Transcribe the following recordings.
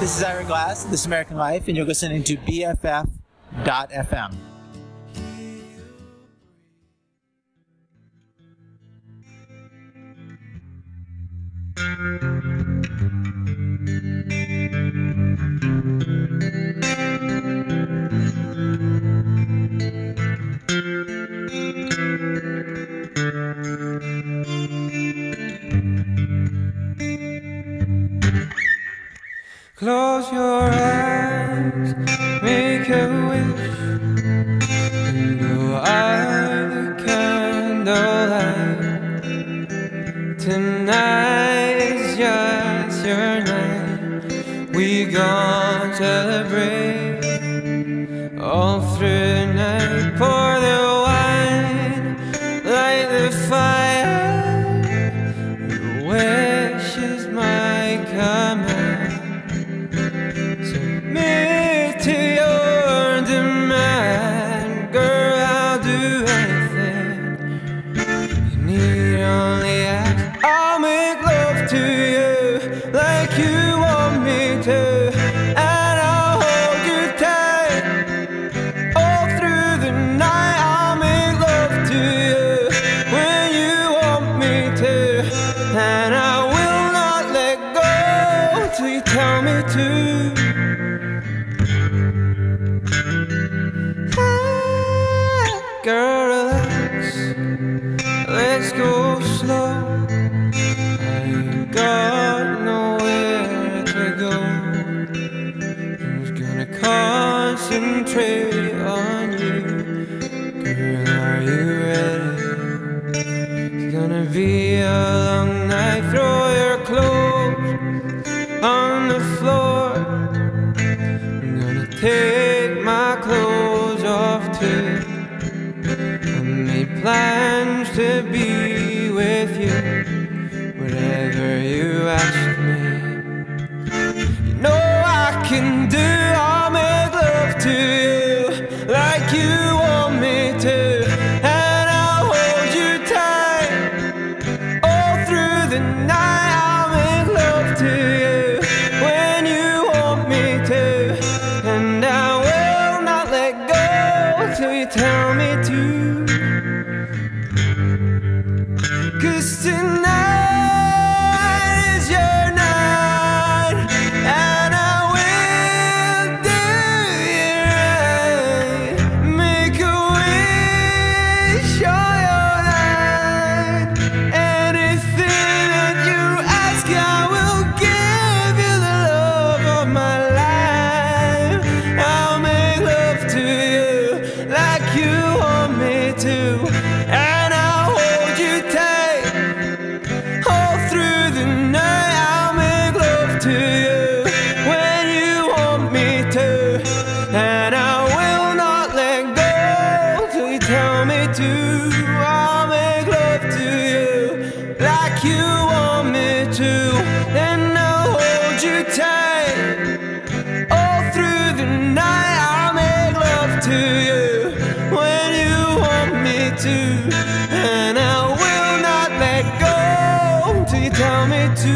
This is Ira Glass, This American Life, and you're listening to BFF.FM. Close your eyes, make a wish, and blow out the candlelight. Tonight is just your night. We gon' celebrate all through the night. Pour the wine, light the fire. Your wish is my command. Submit to your demand, girl, I'll do anything you need, only ask. I'll make love to you like you want me to, and I'll hold you tight all through the night. I'll make love to you when you want me to, and I will not let go till you tell me to. Girl, relax, let's go slow. I ain't got nowhere to go. I'm just gonna concentrate on you. Girl, are you ready? It's gonna be a long night. Throw your clothes on the floor. I'm gonna take my clothes off too. I made plans to be with you, whatever you ask me. You know I can do. I'll make love to you like you want me to, and I'll hold you tight all through the night. I'll make love to you when you want me to, and I will not let go till you tell me to. 'Cause tonight is your night, and I will do it right. Make a wish all your night. Anything that you ask, I will give you the love of my life. I'll make love to you like you want me to, and I'll hold you tight all through the night. I'll make love to you when you want me to, and I will not let go till you tell me to. I'll make love to you like you want me to, and I'll hold you tight all through the night. I'll make love to you when you want me to, and I will not let go till you tell me to.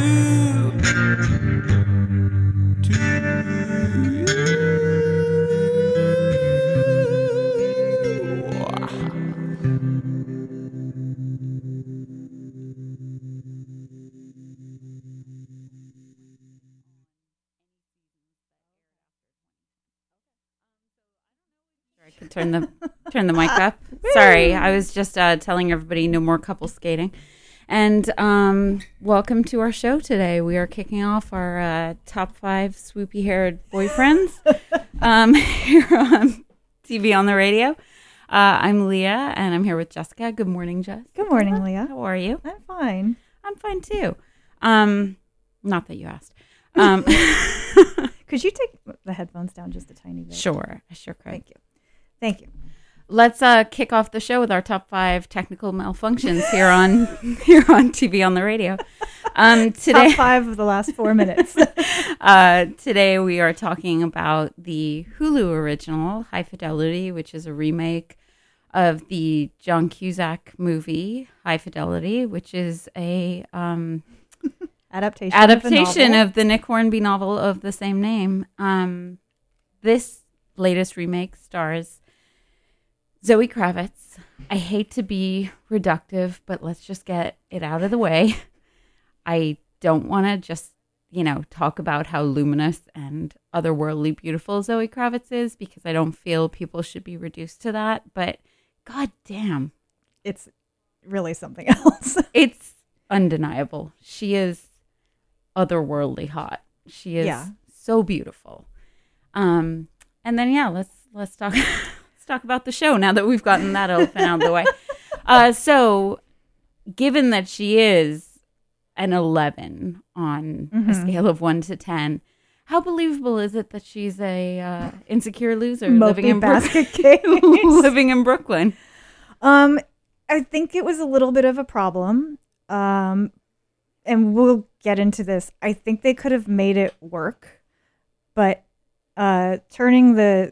I could turn the mic up. Sorry, I was just telling everybody no more couple skating. And welcome to our show today. We are kicking off our top 5 swoopy-haired boyfriends here on TV on the radio. I'm Leah, and I'm here with Jessica. Good morning, Jess. Good morning, Leah. How are you? I'm fine. I'm fine, too. Not that you asked. Could you take the headphones down just a tiny bit? Sure, I sure could. Thank you. Thank you. Let's kick off the show with our top 5 technical malfunctions here on TV on the radio. Today, top 5 of the last 4 minutes. Today we are talking about the Hulu original High Fidelity, which is a remake of the John Cusack movie High Fidelity, which is a adaptation of the Nick Hornby novel of the same name. This latest remake stars Zoe Kravitz. I hate to be reductive, but let's just get it out of the way. I don't want to just, talk about how luminous and otherworldly beautiful Zoe Kravitz is, because I don't feel people should be reduced to that. But god damn, It's really something else. it's undeniable. She is otherworldly hot. She is so beautiful. And then let's talk let's talk about the show now that we've gotten that elephant out of the way. So given that she is an 11 on a scale of 1 to 10, how believable is it that she's a insecure loser living in basket case. living in Brooklyn? I think it was a little bit of a problem. And we'll get into this. I think they could have made it work, but turning the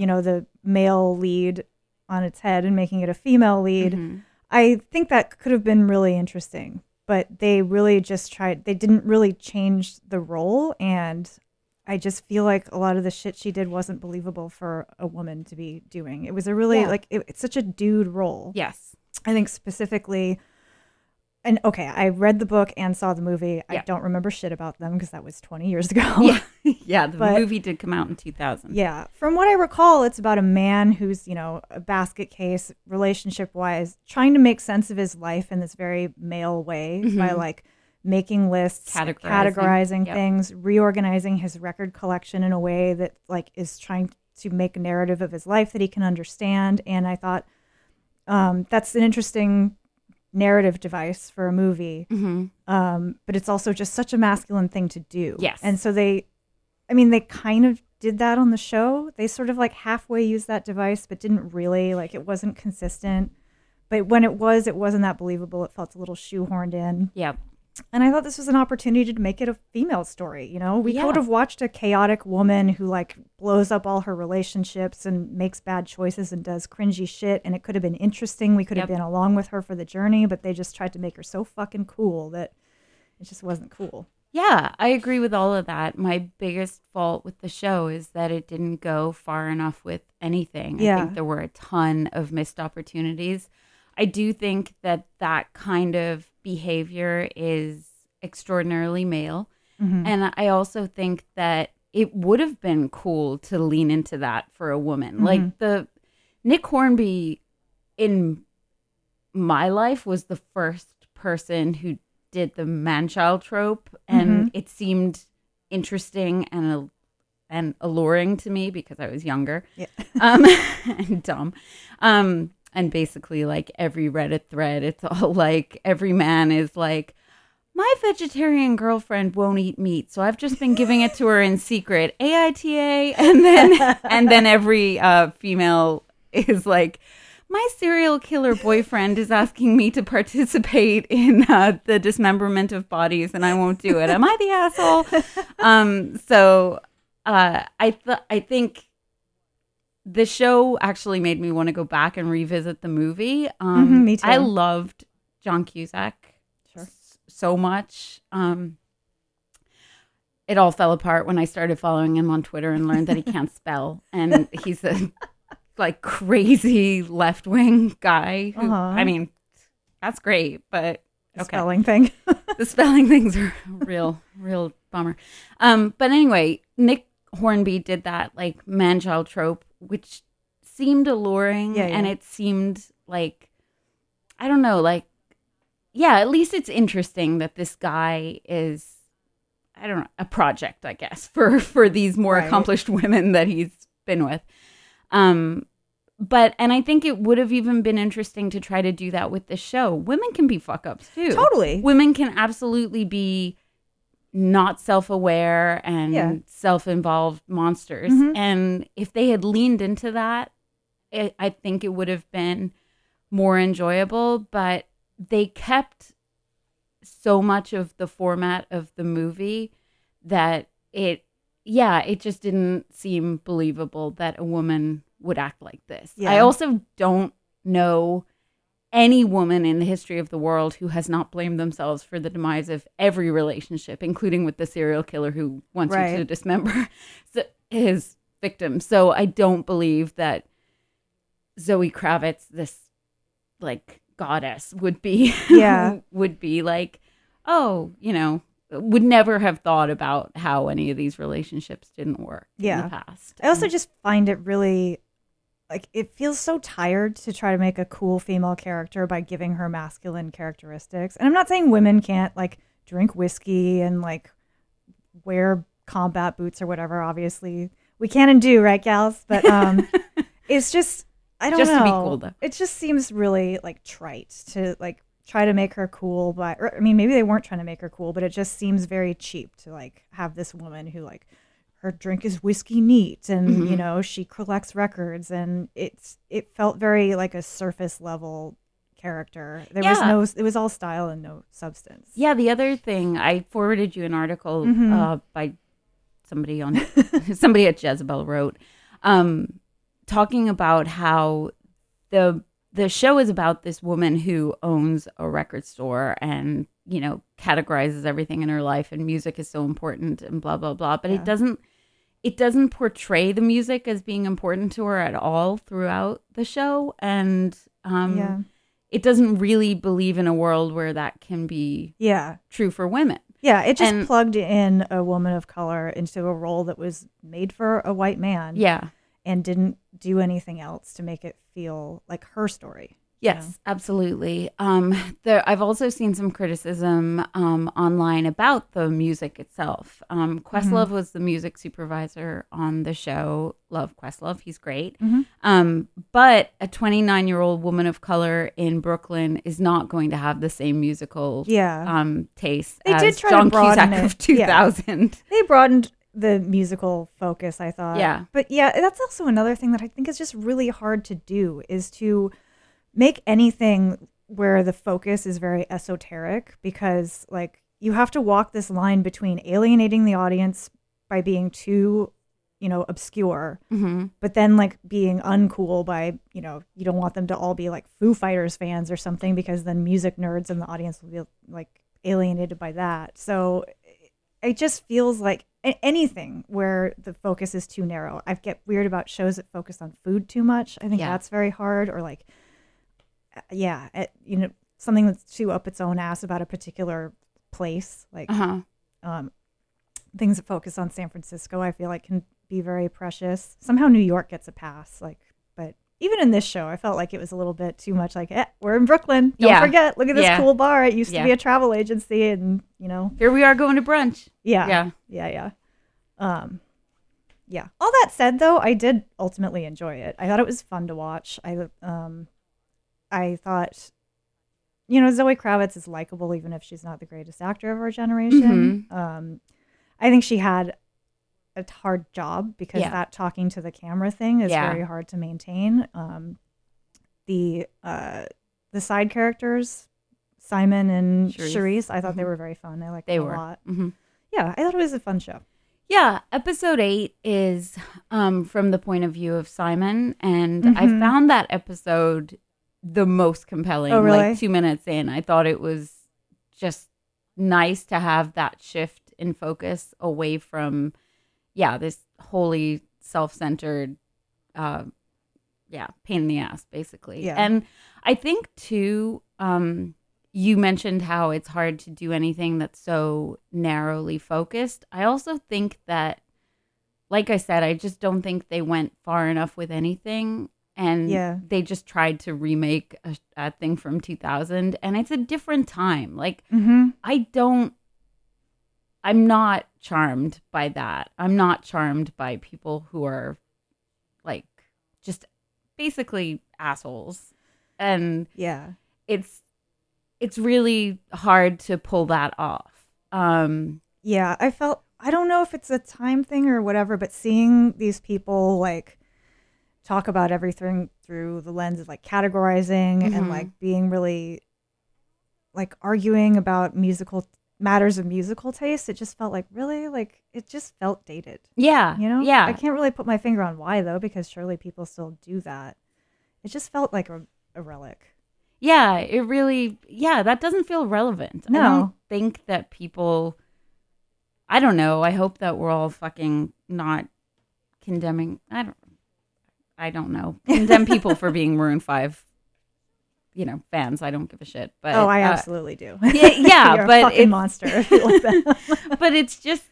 male lead on its head and making it a female lead, I think that could have been really interesting. But they really just they didn't really change the role. And I just feel like a lot of the shit she did wasn't believable for a woman to be doing. It was a really, it's such a dude role. Yes. I think specifically, and okay, I read the book and saw the movie. I don't remember shit about them because that was 20 years ago. Yeah, the movie did come out in 2000. Yeah. From what I recall, it's about a man who's, a basket case, relationship-wise, trying to make sense of his life in this very male way by, making lists, categorizing things, reorganizing his record collection in a way that, is trying to make a narrative of his life that he can understand. And I thought that's an interesting narrative device for a movie, but it's also just such a masculine thing to do. Yes. And so they kind of did that on the show. They sort of halfway used that device, but didn't really, it wasn't consistent. But when it wasn't that believable. It felt a little shoehorned in. Yep. And I thought this was an opportunity to make it a female story. We could have watched a chaotic woman who blows up all her relationships and makes bad choices and does cringy shit. And it could have been interesting. We could have been along with her for the journey, but they just tried to make her so fucking cool that it just wasn't cool. Yeah, I agree with all of that. My biggest fault with the show is that it didn't go far enough with anything. I think there were a ton of missed opportunities. I do think that kind of behavior is extraordinarily male. And I also think that it would have been cool to lean into that for a woman. The Nick Hornby in my life was the first person who did the man-child trope, and it seemed interesting and alluring to me because I was younger and dumb. And basically, every Reddit thread, it's all every man is my vegetarian girlfriend won't eat meat, so I've just been giving it to her in secret, AITA, and then every female is my serial killer boyfriend is asking me to participate in the dismemberment of bodies, and I won't do it. Am I the asshole? So I think the show actually made me want to go back and revisit the movie. Me too. I loved John Cusack so much. It all fell apart when I started following him on Twitter and learned that he can't spell, and he's a crazy left-wing guy who, I mean, that's great, but the spelling thing. The spelling things are real bummer. But anyway, Nick Hornby did that man-child trope, which seemed alluring, and it seemed I don't know, at least it's interesting that this guy is, I don't know, a project, I guess, for these more accomplished women that he's been with. And I think it would have even been interesting to try to do that with the show. Women can be fuck-ups too. Totally. Women can absolutely be not self-aware and self-involved monsters. And if they had leaned into that, I think it would have been more enjoyable. But they kept so much of the format of the movie that it just didn't seem believable that a woman would act like this. I also don't know any woman in the history of the world who has not blamed themselves for the demise of every relationship, including with the serial killer who wants you to dismember his victim. So I don't believe that Zoe Kravitz, this like goddess, would be would be like, oh, you know, would never have thought about how any of these relationships didn't work in the past. I also just find it really, like, it feels so tired to try to make a cool female character by giving her masculine characteristics. And I'm not saying women can't, like, drink whiskey and, like, wear combat boots or whatever. Obviously, we can and do, right, gals? But it's just, I don't know. Just to be cool, though. It just seems really, like, trite to, like, try to make her cool. Or, I mean, maybe they weren't trying to make her cool, but it just seems very cheap to, like, have this woman who, like, her drink is whiskey neat, and you know, she collects records, and it felt very like a surface level character. There was it was all style and no substance. Yeah, the other thing, I forwarded you an article by somebody at Jezebel wrote, talking about how the show is about this woman who owns a record store and, you know, categorizes everything in her life, and music is so important and blah blah blah, but it doesn't portray the music as being important to her at all throughout the show. And it doesn't really believe in a world where that can be true for women. Yeah, it just plugged in a woman of color into a role that was made for a white man. Yeah. And didn't do anything else to make it feel like her story. Yes, absolutely. I've also seen some criticism online about the music itself. Questlove was the music supervisor on the show. Love Questlove. He's great. But a 29-year-old woman of color in Brooklyn is not going to have the same musical taste they as did try John to broaden Cusack it. of 2000. They broadened the musical focus, I thought. Yeah. But yeah, that's also another thing that I think is just really hard to do, is to make anything where the focus is very esoteric, because like you have to walk this line between alienating the audience by being too, you know, obscure, but then like being uncool by, you know, you don't want them to all be like Foo Fighters fans or something, because then music nerds in the audience will be like alienated by that. So it just feels like anything where the focus is too narrow. I get weird about shows that focus on food too much. I think that's very hard. Or like, you know, something that's too up its own ass about a particular place. Like things that focus on San Francisco, I feel like can be very precious. Somehow New York gets a pass. Like, but even in this show, I felt like it was a little bit too much like, we're in Brooklyn. Don't forget, look at this cool bar. It used to be a travel agency, and, you know. Here we are going to brunch. Yeah. All that said, though, I did ultimately enjoy it. I thought it was fun to watch. I thought, you know, Zoe Kravitz is likable, even if she's not the greatest actor of our generation. I think she had a hard job, because that talking to the camera thing is very hard to maintain. The side characters, Simon and Charisse, I thought they were very fun. I liked them a lot. Yeah, I thought it was a fun show. Yeah, episode 8 is from the point of view of Simon, and I found that episode the most compelling. Oh, really? Like 2 minutes in, I thought it was just nice to have that shift in focus away from this wholly self-centered pain in the ass, basically. And I think too, you mentioned how it's hard to do anything that's so narrowly focused. I also think that, like I said, I just don't think they went far enough with anything. And they just tried to remake a thing from 2000. And it's a different time. Like, I'm not charmed by that. I'm not charmed by people who are, like, just basically assholes. And it's really hard to pull that off. I felt, I don't know if it's a time thing or whatever, but seeing these people like talk about everything through the lens of like categorizing and like being really like arguing about matters of musical taste, it just felt like really like it just felt dated. Yeah. You know? Yeah. I can't really put my finger on why though, because surely people still do that. It just felt like a relic. Yeah, it really, that doesn't feel relevant. No. I don't think that people, I don't know. I hope that we're all fucking not condemning. I don't know. Condemn people for being Maroon 5, fans. I don't give a shit. But Oh, I absolutely do. yeah, You're but a fucking monster if you like that. but it's just,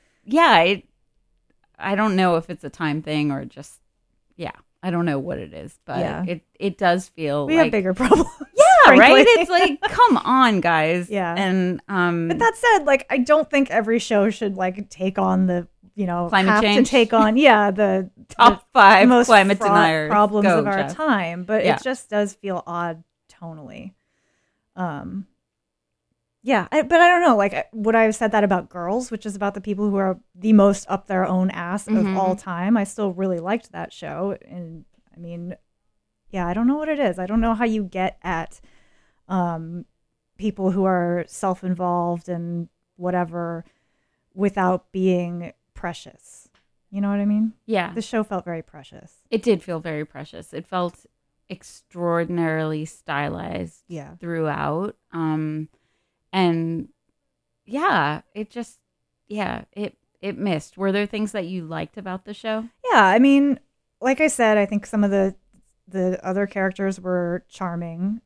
I don't know if it's a time thing or just, I don't know what it is, but it does feel We like have bigger problems. yeah, frankly. right? It's like, come on, guys. Yeah. And But that said, like, I don't think every show should like take on the, Climate have change? to take on, the top 5 most climate fraught deniers problems Go, of our Jeff. time. But Yeah. it just does feel odd tonally. But I don't know. Like, would I have said that about Girls, which is about the people who are the most up their own ass of all time? I still really liked that show, and I mean, I don't know what it is. I don't know how you get at people who are self-involved and whatever without being precious. You know what I mean? Yeah. The show felt very precious. It did feel very precious. It felt extraordinarily stylized Yeah. throughout. And it just, it missed. Were there things that you liked about the show? Yeah, I mean, like I said, I think some of the other characters were charming.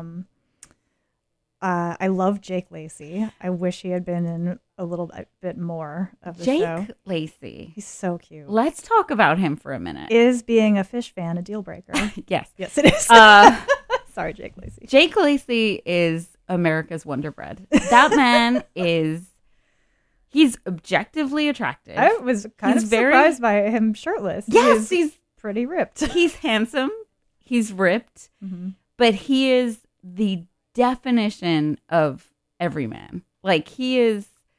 I love Jake Lacey. I wish he had been in a little bit more of the show. Jake Lacey. He's so cute. Let's talk about him for a minute. Is being a fish fan a deal breaker? Yes. Yes, it is. Sorry, Jake Lacey. Jake Lacey is America's Wonder Bread. That man he's objectively attractive. I was kind He's of very- surprised by him shirtless. Yes, he's pretty ripped. he's handsome. He's ripped. Mhm. But he is the definition of everyman. Like he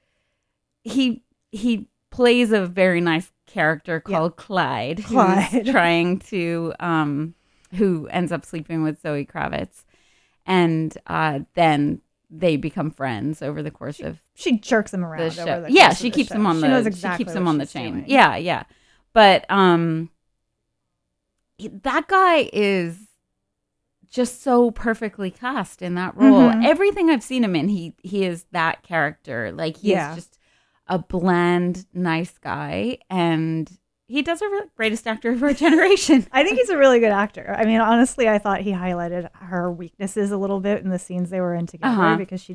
plays a very nice character called Clyde, Clyde. who's trying to who ends up sleeping with Zoe Kravitz, and then they become friends over the course of She jerks him around. the over show. the Yeah, course she of the keeps show. him on She the knows she exactly keeps him what on the she's chain. doing. Yeah. But that guy is just so perfectly cast in that role. Mhm. Everything I've seen him in, he is that character. Like he Yeah. is just a bland, nice guy, and he does a greatest actor of our generation. I think he's a really good actor. I mean, honestly, I thought he highlighted her weaknesses a little bit in the scenes they were in together because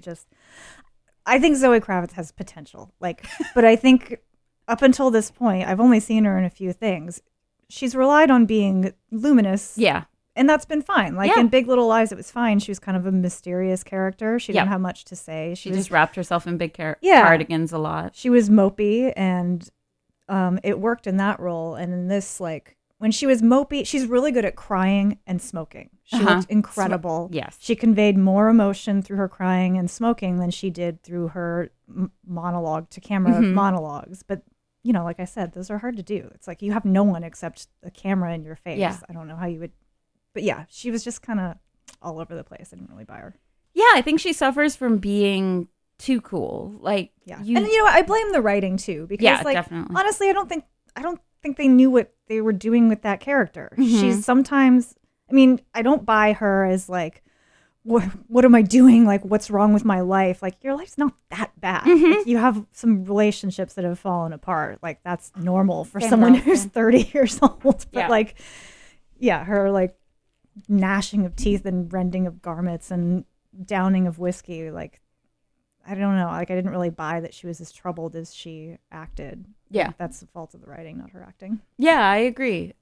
I think Zoe Kravitz has potential. Like, but I think up until this point, I've only seen her in a few things. She's relied on being luminous. Yeah. And that's been fine. Like Yeah. in Big Little Lies, it was fine. She was kind of a mysterious character. She didn't Yeah. have much to say. She just wrapped herself in big Yeah. cardigans a lot. She was mopey, and it worked in that role. And in this, like, when she was mopey, she's really good at crying and smoking. She looked incredible. Yes. She conveyed more emotion through her crying and smoking than she did through her monologue to camera monologues. But, like I said, those are hard to do. It's like you have no one except a camera in your face. Yeah. I don't know how you would. But yeah, she was just kind of all over the place. I didn't really buy her. Yeah, I think she suffers from being too cool. Like, Yeah. And what? I blame the writing too, because Yeah, like definitely. honestly, I don't think they knew what they were doing with that character. She's sometimes, I mean, I don't buy her as like, what am I doing? Like, what's wrong with my life? Like, your life's not that bad. Like, you have some relationships that have fallen apart. Like, that's normal for someone who's 30 years old. But Yeah. like, yeah, her like gnashing of teeth and rending of garments and downing of whiskey, like, I don't know. Like, I didn't really buy that she was as troubled as she acted. Yeah. That's the fault of the writing, not her acting. Yeah, I agree.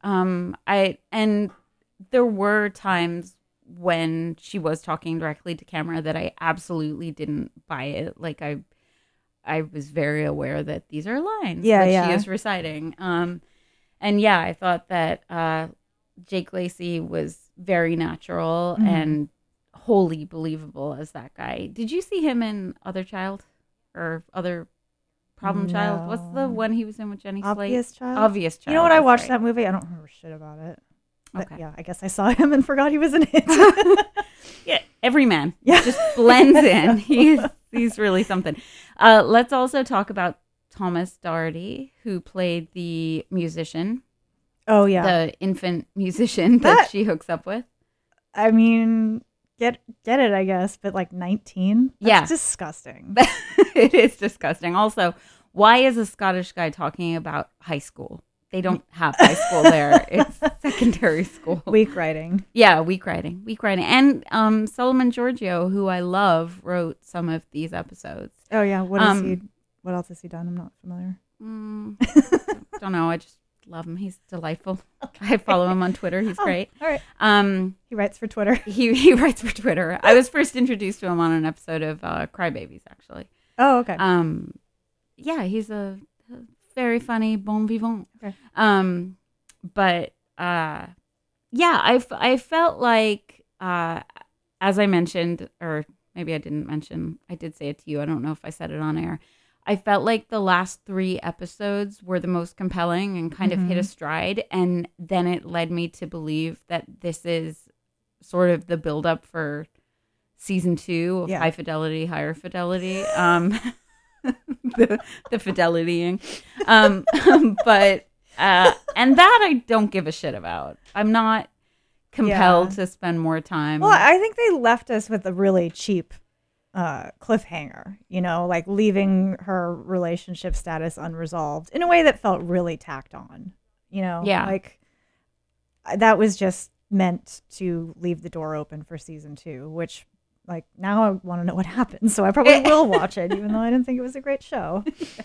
And there were times when she was talking directly to camera that I absolutely didn't buy it. Like I was very aware that these are lines that she is reciting. And yeah, I thought that Jake Lacey was very natural and wholly believable as that guy. Did you see him in Other Child or Other Problem Child? What's the one he was in with Jenny Slate? Obvious Child? Obvious Child. You know what? I that's watched right. that movie. I don't remember shit about it. But Okay. yeah, I guess I saw him and forgot he was in it. Yeah, every man. Yeah. Just blends in. He's really something. Let's also talk about Thomas Doherty, who played the musician, Oh, yeah. the infant musician that she hooks up with. I mean, get it, I guess, but like 19? That's Yeah. disgusting. It is disgusting. Also, why is a Scottish guy talking about high school? They don't have high school there. It's secondary school. Weak writing. Yeah, weak writing. And Solomon Giorgio, who I love, wrote some of these episodes. Oh yeah, what else has he done? I'm not familiar. Don't know. I just love him. He's delightful. I follow him on Twitter. He's great. All right. He writes for Twitter. He writes for Twitter. I was first introduced to him on an episode of Crybabies, actually. Oh, okay. Yeah, he's a very funny bon vivant. Okay. But yeah, I felt like as I mentioned, or maybe I didn't mention, I did say it to you. I don't know if I said it on air. I felt like the last 3 episodes were the most compelling and kind of hit a stride, and then it led me to believe that this is sort of the buildup for season 2 of High Fidelity, Higher Fidelity. The fidelitying, but and that I don't give a shit about. I'm not compelled to spend more time. Well, I think they left us with a really cheap cliffhanger, like leaving her relationship status unresolved in a way that felt really tacked on, like that was just meant to leave the door open for season 2, which like now I want to know what happens, so I probably will watch it, even though I didn't think it was a great show.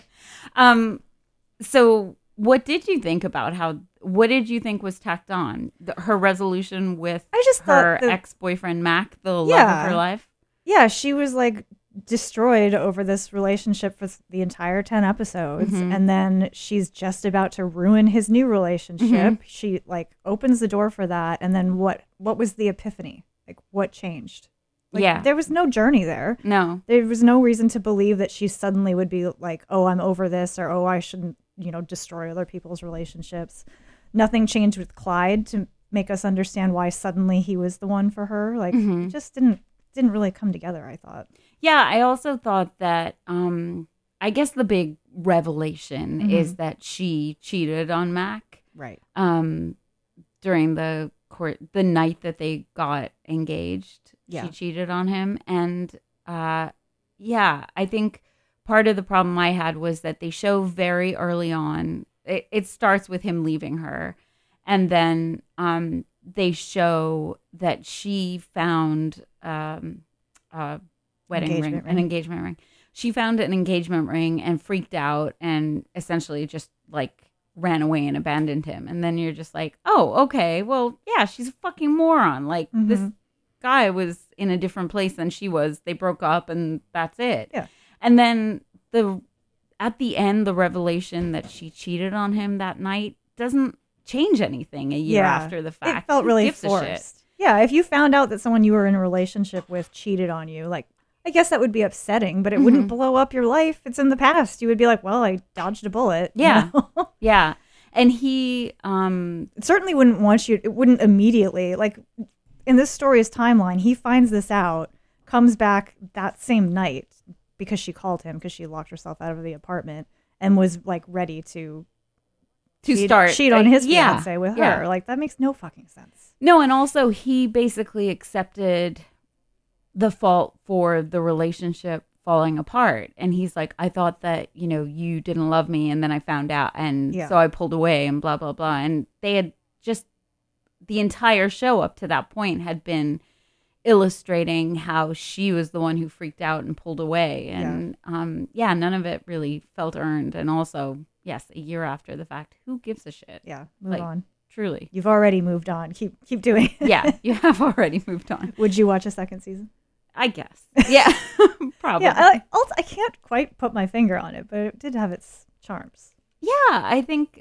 So what did you think about what did you think was tacked on? Her resolution with her ex-boyfriend, Mac, the love of her life? Yeah, she was like destroyed over this relationship for the entire 10 episodes. And then she's just about to ruin his new relationship. She like opens the door for that. And then what was the epiphany? Like what changed? Like, there was no journey there. No. There was no reason to believe that she suddenly would be like, oh, I'm over this, or oh, I shouldn't, destroy other people's relationships. Nothing changed with Clyde to make us understand why suddenly he was the one for her. Like it just didn't really come together, I thought. Yeah, I also thought that I guess the big revelation is that she cheated on Mac. Right. During the night that they got engaged. She cheated on him. And I think part of the problem I had was that they show very early on, it starts with him leaving her. And then they show that she found a wedding ring, an engagement ring. She found an engagement ring and freaked out and essentially just like ran away and abandoned him. And then you're just like, oh, okay, well, yeah, she's a fucking moron. Like this guy was in a different place than she was. They broke up and that's it. Yeah. And then at the end, the revelation that she cheated on him that night doesn't change anything a year after the fact. It felt really forced. Yeah, if you found out that someone you were in a relationship with cheated on you, like, I guess that would be upsetting, but it wouldn't blow up your life. It's in the past. You would be like, well, I dodged a bullet. Yeah. Yeah. And he certainly wouldn't want you, it wouldn't immediately, like in this story's timeline, he finds this out, comes back that same night because she called him because she locked herself out of the apartment and was like ready to cheat on his fiance with her. Like that makes no fucking sense. No, and also he basically accepted the fault for the relationship falling apart. And he's like, I thought that, you didn't love me. And then I found out. And so I pulled away and blah, blah, blah. And they had just, the entire show up to that point had been illustrating how she was the one who freaked out and pulled away. And none of it really felt earned. And also, yes, a year after the fact, who gives a shit? Yeah, move on. Truly. You've already moved on. Keep doing it. Yeah, you have already moved on. Would you watch a second season? I guess. Yeah, probably. Yeah, I can't quite put my finger on it, but it did have its charms. Yeah, I think,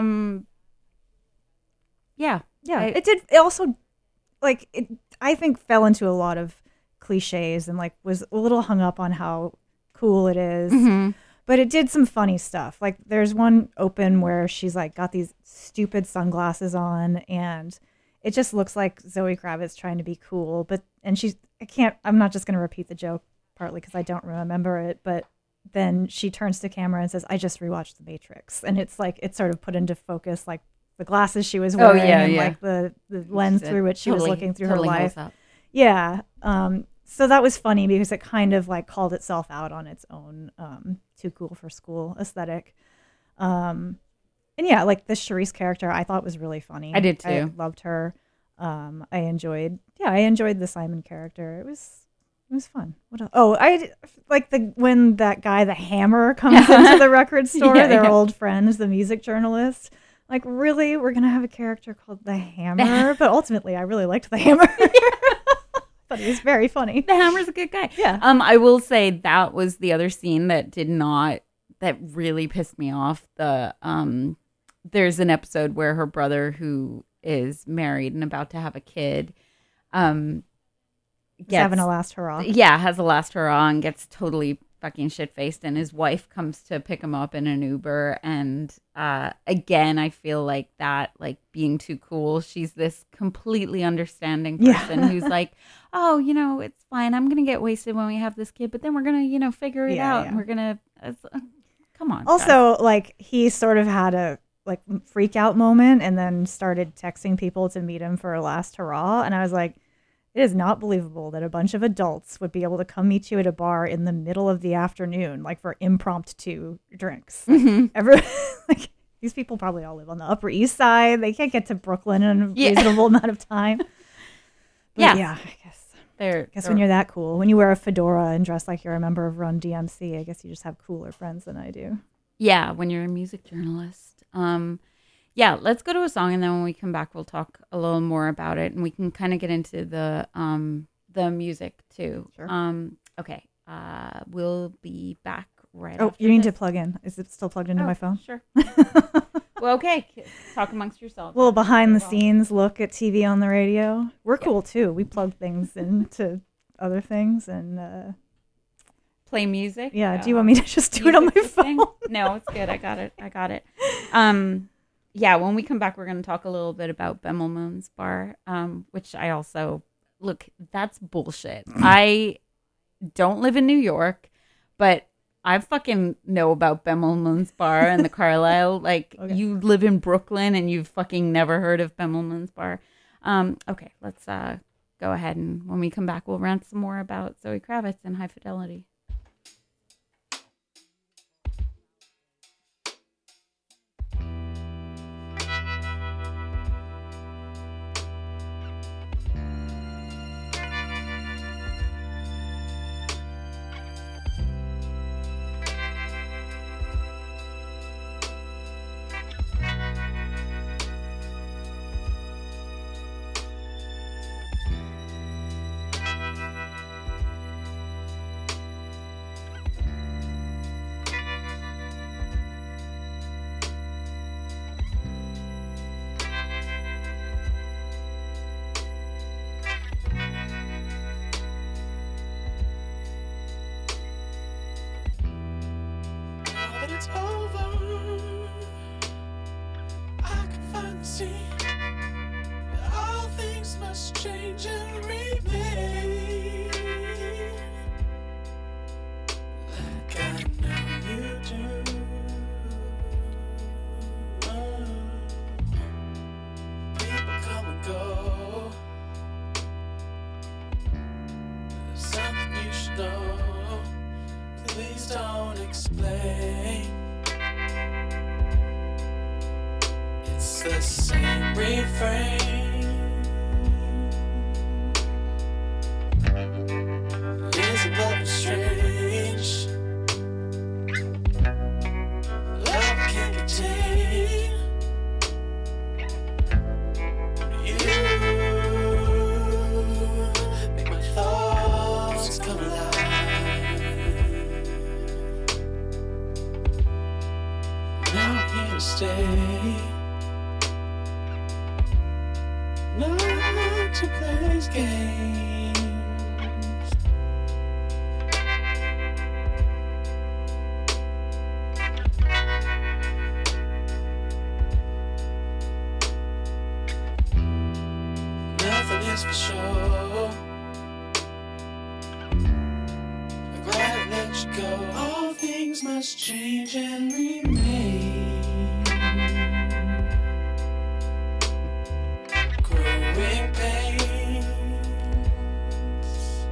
it did. It also, I think fell into a lot of cliches and was a little hung up on how cool it is. But it did some funny stuff. Like there's one open where she's got these stupid sunglasses on and it just looks like Zoe Kravitz trying to be cool. I'm not just going to repeat the joke partly because I don't remember it, but then she turns to camera and says, I just rewatched The Matrix. And it's it's sort of put into focus the glasses she was wearing and the lens through which she was looking through her life. Yeah. So that was funny because it kind of like called itself out on its own too cool for school aesthetic. And yeah, like this Charisse character I thought was really funny. I did too. I loved her. I enjoyed the Simon character. It was fun. What else? Oh, I like when that guy, the Hammer, comes into the record store. They're old friends, the music journalist. Like, really, we're gonna have a character called the Hammer? But ultimately, I really liked the Hammer. But he was very funny. The Hammer's a good guy. Yeah. I will say that was the other scene that really pissed me off. There's an episode where her brother, who is married and about to have a kid, Having a last hurrah. Yeah, has a last hurrah and gets totally fucking shit-faced, and his wife comes to pick him up in an Uber, and again, I feel like that, like, being too cool. She's this completely understanding person who's like, oh, it's fine. I'm going to get wasted when we have this kid, but then we're going to, figure it out, and we're going to, come on. Also, like, he sort of had a, like, freak out moment and then started texting people to meet him for a last hurrah, and I was like, it is not believable that a bunch of adults would be able to come meet you at a bar in the middle of the afternoon, like for impromptu drinks. Like, these people probably all live on the Upper East Side. They can't get to Brooklyn in a reasonable amount of time. But yeah, I guess when you're that cool, when you wear a fedora and dress like you're a member of Run DMC, I guess you just have cooler friends than I do. Yeah, when you're a music journalist. Yeah, let's go to a song, and then when we come back, we'll talk a little more about it, and we can kind of get into the music too. Sure. Okay. We'll be back right. Oh, you need to plug in. Is it still plugged into my phone? Sure. Well, okay. Talk amongst yourselves. A little behind the scenes look at TV on the radio. We're cool too. We plug things into other things and play music. Yeah. Do you want me to just do it on my phone? No, it's good. I got it. Yeah, when we come back, we're going to talk a little bit about Bemelmans Bar, which I also, look, that's bullshit. I don't live in New York, but I fucking know about Bemelmans Bar and the Carlisle. Like, You live in Brooklyn and you've fucking never heard of Bemelmans Bar. Okay, let's go ahead, and when we come back, we'll rant some more about Zoe Kravitz and High Fidelity. It's over. I can finally see that all things must change and remain like I know you do. People come and go. There's something you should know. Please don't explain. It's the same refrain. Isn't love strange? Love can't contain you. Make my thoughts come alive. Stay, not to play these games. Nothing is for sure. I'm glad I let you go. All things must change and remain. Growing pains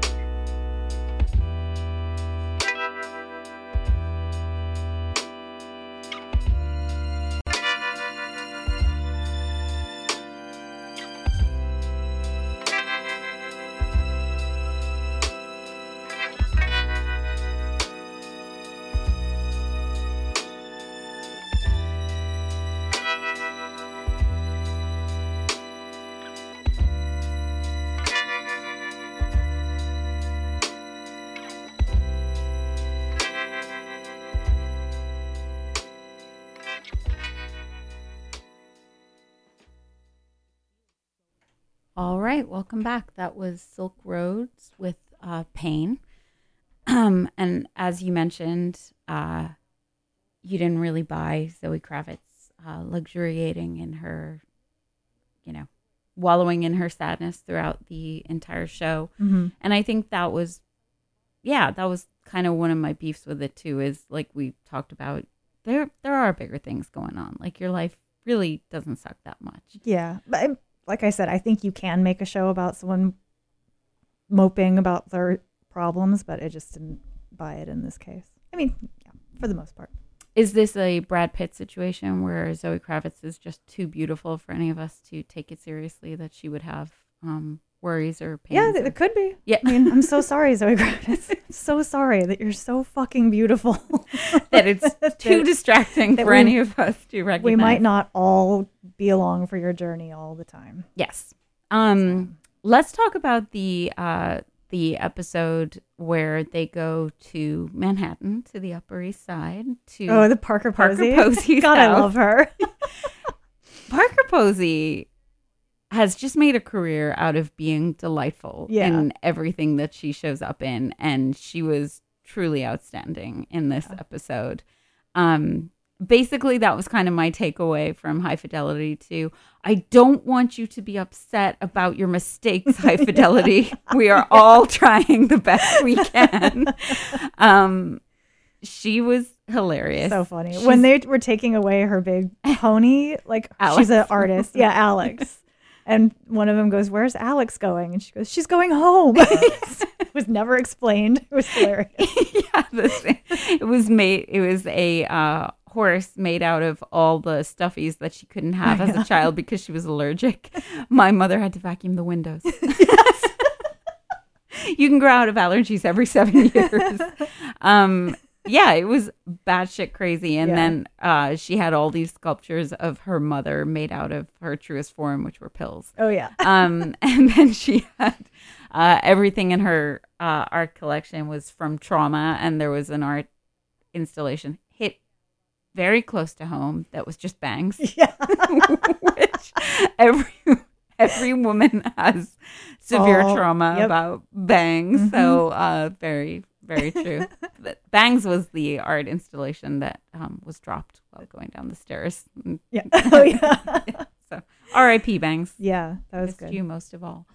All right, welcome back. That was Silk Roads with Pain. And as you mentioned, you didn't really buy Zoe Kravitz luxuriating in her, wallowing in her sadness throughout the entire show. Mm-hmm. And I think that was kind of one of my beefs with it too, is like we talked about, there are bigger things going on. Like your life really doesn't suck that much. Yeah. But like I said, I think you can make a show about someone moping about their problems, but I just didn't buy it in this case. I mean, yeah, for the most part. Is this a Brad Pitt situation where Zoe Kravitz is just too beautiful for any of us to take it seriously, that she would have worries or pains? Yeah, it could be. Yeah. I mean, I'm so sorry, Zoe Kravitz. I'm so sorry that you're so fucking beautiful. That it's too distracting for any of us to recognize. We might not all be along for your journey all the time. Yes. Let's talk about the episode where they go to Manhattan, to the Upper East Side. To the Parker Posey. Posey's God, I house. love her. Parker Posey has just made a career out of being delightful in everything that she shows up in, and she was truly outstanding in this episode. Basically, that was kind of my takeaway from High Fidelity 2. I don't want you to be upset about your mistakes, High Fidelity. We are all trying the best we can. She was hilarious. So funny. When they were taking away her big pony, like Alex. she's an artist. Yeah, Alex. And one of them goes, "Where's Alex going?" And she goes, "She's going home." It was never explained. It was hilarious. It was a horse made out of all the stuffies that she couldn't have as a child because she was allergic. My mother had to vacuum the windows. You can grow out of allergies every 7 years. It was batshit crazy. And then she had all these sculptures of her mother made out of her truest form, which were pills. Oh, yeah. And then she had everything in her art collection was from trauma. And there was an art installation hit very close to home that was just bangs. Yeah. Which every woman has severe trauma about bangs. Mm-hmm. So very, very true. But bangs was the art installation that was dropped while going down the stairs. Yeah. Oh, yeah. So R.I.P. bangs. Yeah, that was Missed good. you most of all.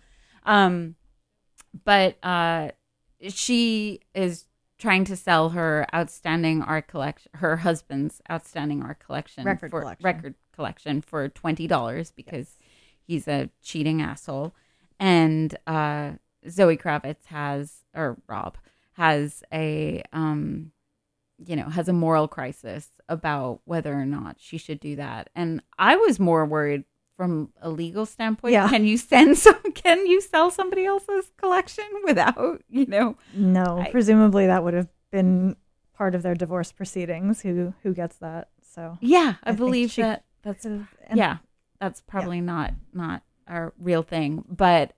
But she is trying to sell her outstanding art collection, her husband's outstanding art collection, record collection for $20 because he's a cheating asshole. And Zoe Kravitz Rob has a has a moral crisis about whether or not she should do that. And I was more worried from a legal standpoint. Yeah. Can you sell somebody else's collection without, No, presumably that would have been part of their divorce proceedings. Who gets that? So yeah, I believe that's that's probably not a real thing. But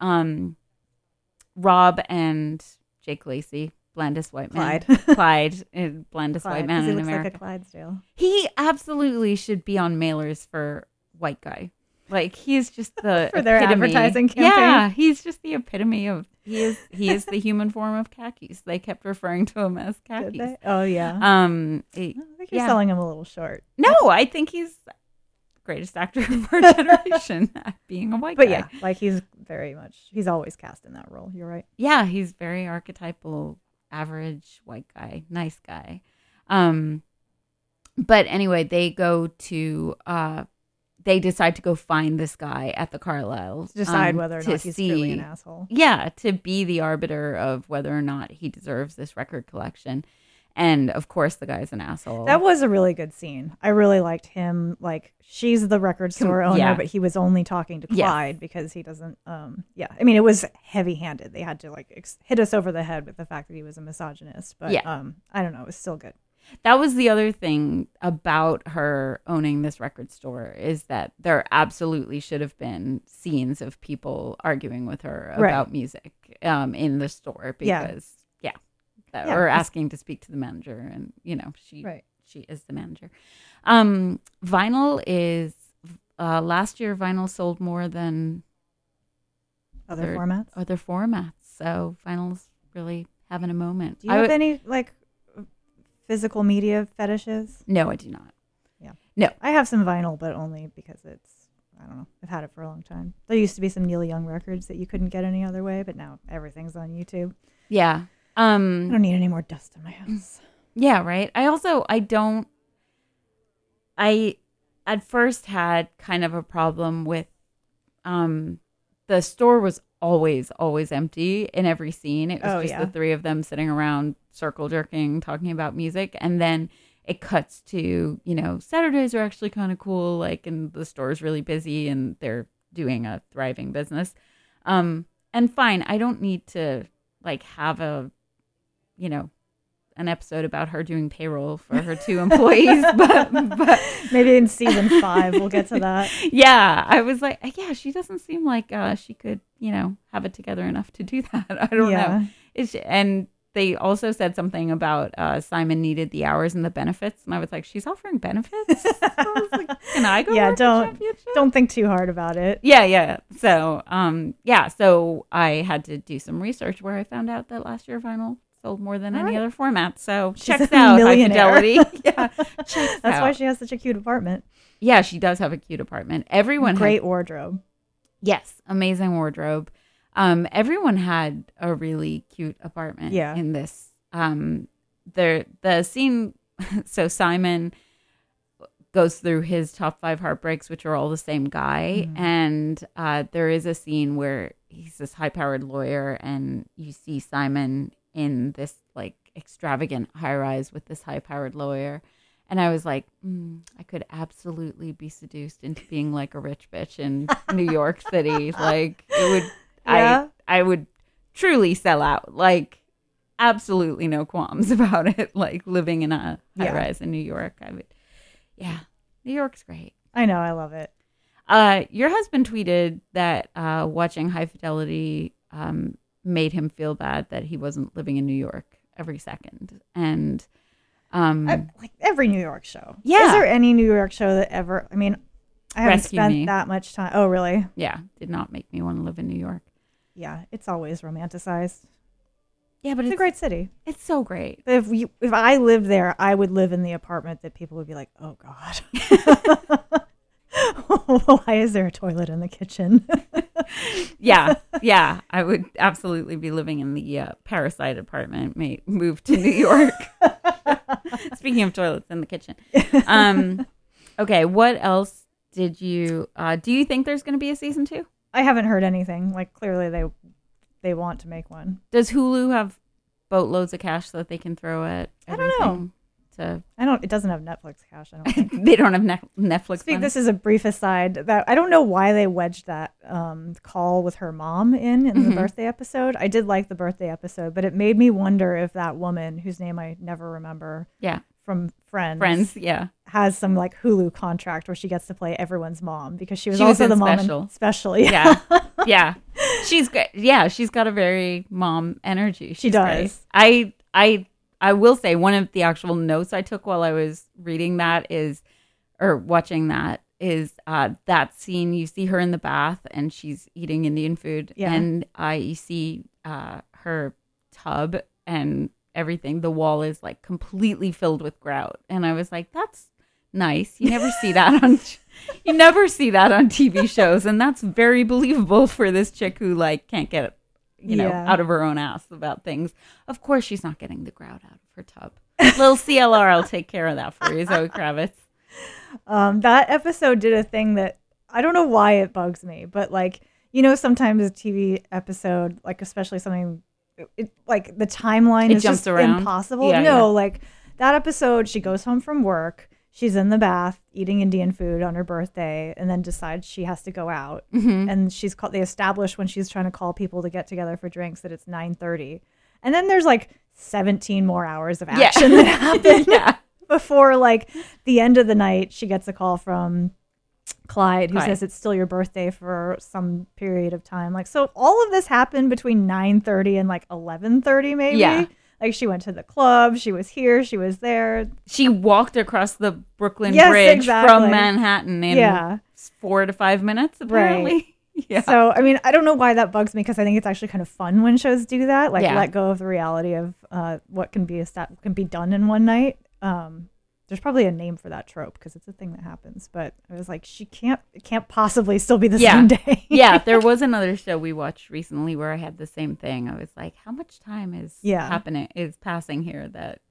Rob and Jake Lacey, blandest white man, Clyde, blandest white man in America. Like a Clydesdale. He absolutely should be on mailers for white guy. Like he's just the for their epitome. advertising campaign. Yeah, he's just the epitome of he is the human form of khakis. They kept referring to him as khakis. Did they? Oh yeah. I think you're selling him a little short. No, I think he's the greatest actor of our generation at being a white guy. But yeah, like he's always cast in that role. You're right. Yeah, he's very archetypal, average white guy, nice guy. But anyway, they decide to go find this guy at the Carlisle. To decide whether or not he's truly an asshole. Yeah, to be the arbiter of whether or not he deserves this record collection. And of course, the guy's an asshole. That was a really good scene. I really liked him. Like, she's the record store owner, but he was only talking to Clyde because he doesn't. I mean, it was heavy-handed. They had to hit us over the head with the fact that he was a misogynist. But I don't know. It was still good. That was the other thing about her owning this record store, is that there absolutely should have been scenes of people arguing with her about music in the store because, or asking to speak to the manager. And, she is the manager. Vinyl is, last year, vinyl sold more than Other formats? Other formats. So Vinyl's really having a moment. Do you have any like physical media fetishes? No, I do not. Yeah. No. I have some vinyl, but only because I don't know. I've had it for a long time. There used to be some Neil Young records that you couldn't get any other way, but now everything's on YouTube. Yeah. I don't need any more dust in my house. Yeah, right. I at first had kind of a problem with the store was always empty in every scene. It was the three of them sitting around circle jerking, talking about music. And then it cuts to, Saturdays are actually kind of cool. Like, and the store is really busy and they're doing a thriving business. And fine, I don't need to like have an episode about her doing payroll for her 2 employees, but maybe in season 5 we'll get to that. Yeah, I was like, yeah, she doesn't seem like she could, have it together enough to do that. I don't know. And they also said something about Simon needed the hours and the benefits, and I was like, she's offering benefits. I was like, can I go? Yeah, don't think too hard about it. Yeah. So, so I had to do some research where I found out that last year Vinyl sold more than any other format. So checks out High Fidelity. Yeah, that's why she has such a cute apartment. Yeah, she does have a cute apartment. Everyone great wardrobe. Yes, amazing wardrobe. Everyone had a really cute apartment. Yeah. In this, the scene. So Simon goes through his top 5 heartbreaks, which are all the same guy, and there is a scene where he's this high-powered lawyer, and you see Simon in this like extravagant high-rise with this high-powered lawyer, and I was like, I could absolutely be seduced into being like a rich bitch in New York City. Like it would, I would truly sell out. Like absolutely no qualms about it. Like living in a high-rise in New York, I would. Yeah, New York's great. I know, I love it. Your husband tweeted that watching High Fidelity made him feel bad that he wasn't living in New York every second. And like every New York show. Yeah. Is there any New York show that ever, I mean, I haven't Rescue spent Me. that much time. Oh, really? Yeah, did not make me want to live in New York. Yeah, it's always romanticized. Yeah, but It's a great city. It's so great. But if I lived there, I would live in the apartment that people would be like, oh, God. Why is there a toilet in the kitchen? Yeah, I would absolutely be living in the Parasite apartment. Move to New York. Speaking of toilets in the kitchen. Okay, what else did you? Do you think there's going to be a season 2? I haven't heard anything. Like clearly they want to make one. Does Hulu have boatloads of cash so that they can throw at everything? I don't know. It doesn't have Netflix cash. I don't think. They don't have Netflix. See, this is a brief aside. That I don't know why they wedged that call with her mom in the birthday episode. I did like the birthday episode, but it made me wonder if that woman, whose name I never remember, from Friends, has some like Hulu contract where she gets to play everyone's mom because she was also the mom special. Yeah. She's great. Yeah, she's got a very mom energy. She does. Great. I will say one of the actual notes I took while I was reading that watching that is that scene. You see her in the bath and she's eating Indian food, and you see her tub and everything. The wall is like completely filled with grout, and I was like, "That's nice." You never see that on TV shows, and that's very believable for this chick who like can't get out of her own ass about things. Of course, she's not getting the grout out of her tub. Little CLR, I'll take care of that for you, Zoe Kravitz. That episode did a thing that I don't know why it bugs me, but like, sometimes a TV episode, like especially something like the timeline is jumps just around. Impossible. Like that episode, she goes home from work. She's in the bath eating Indian food on her birthday and then decides she has to go out. Mm-hmm. And they establish when she's trying to call people to get together for drinks that it's 9:30. And then there's like 17 more hours of action that happen before like the end of the night. She gets a call from Clyde who says it's still your birthday for some period of time. Like, so all of this happened between 9:30 and like 11:30 maybe. Yeah. Like she went to the club, she was here, she was there. She walked across the Brooklyn Bridge from Manhattan in 4 to 5 minutes, apparently. Right. Yeah. So, I mean, I don't know why that bugs me because I think it's actually kind of fun when shows do that, like Yeah. let go of the reality of what can be done in one night. There's probably a name for that trope because it's a thing that happens. But I was like, it can't possibly still be the same day. Yeah, there was another show we watched recently where I had the same thing. I was like, how much time is passing here that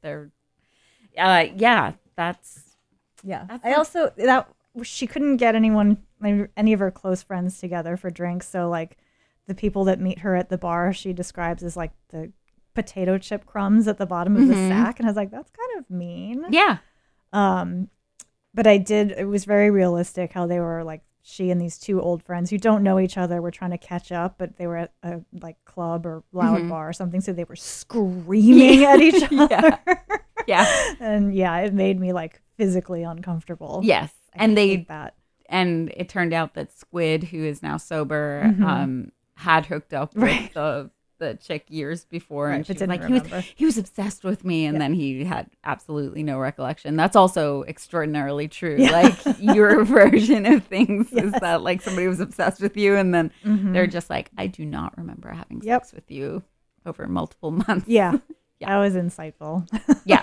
that's Yeah. That's I also she couldn't get any of her close friends together for drinks. So like the people that meet her at the bar, she describes as like the potato chip crumbs at the bottom of the sack. And I was like, that's kind of mean. yeah. But it was very realistic how they were like, she and these two old friends who don't know each other were trying to catch up, but they were at a like club or loud bar or something. So they were screaming at each other. Yeah. And yeah, it made me like physically uncomfortable. Yes. I And hate that. and it turned out that Squid, who is now sober, had hooked up with the chick years before, and she was like, he was obsessed with me, and then he had absolutely no recollection. That's also extraordinarily true. Like your version of things is that like somebody was obsessed with you, and then they're just like, I do not remember having sex with you over multiple months. Yeah. That was insightful. Yeah.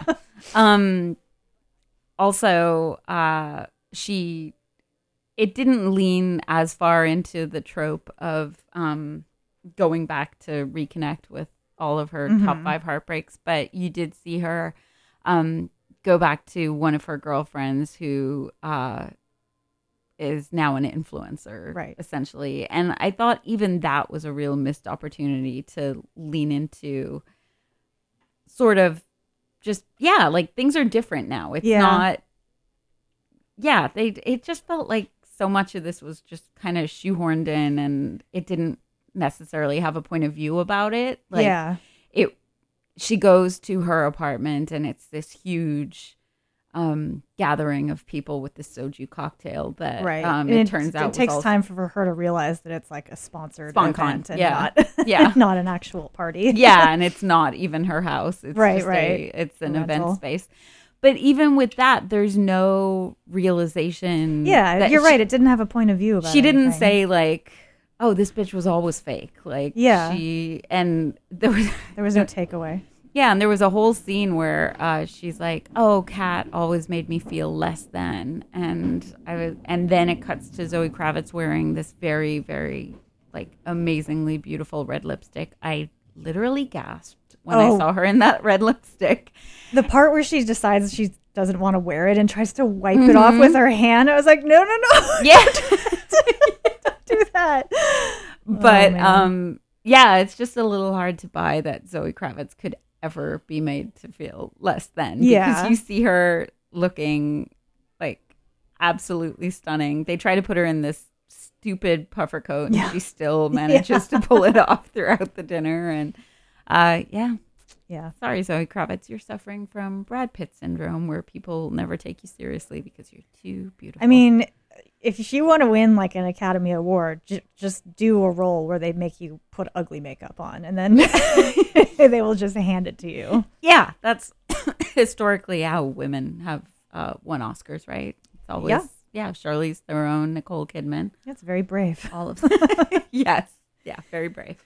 Also, it didn't lean as far into the trope of going back to reconnect with all of her top 5 heartbreaks, but you did see her go back to one of her girlfriends who is now an influencer, essentially. And I thought even that was a real missed opportunity to lean into sort of just, like things are different now. It's not, it just felt like so much of this was just kind of shoehorned in, and it didn't necessarily have a point of view about it. Like, she goes to her apartment, and it's this huge gathering of people with this soju cocktail that it turns out it takes time for her to realize that it's like a sponsored event and not an actual party. And it's not even her house. It's it's an event space. But even with that, there's no realization. Yeah, you're right. It didn't have a point of view about it. She didn't say like, oh, this bitch was always fake. Like, and there was no takeaway. Yeah, and there was a whole scene where she's like, "Oh, Kat always made me feel less than," and then it cuts to Zoe Kravitz wearing this very, very like amazingly beautiful red lipstick. I literally gasped when I saw her in that red lipstick. The part where she decides she doesn't want to wear it and tries to wipe it off with her hand, I was like, no. Yeah. Don't do that. But it's just a little hard to buy that Zoe Kravitz could ever be made to feel less than. Because you see her looking like absolutely stunning. They try to put her in this stupid puffer coat, and she still manages to pull it off throughout the dinner. And sorry, Zoe Kravitz, you're suffering from Brad Pitt syndrome, where people never take you seriously because you're too beautiful. I mean, if you want to win like an Academy Award, just do a role where they make you put ugly makeup on, and then they will just hand it to you. Yeah, that's historically how women have won Oscars, right? It's always Charlize Theron, Nicole Kidman. That's very brave. All of them. Yes, very brave.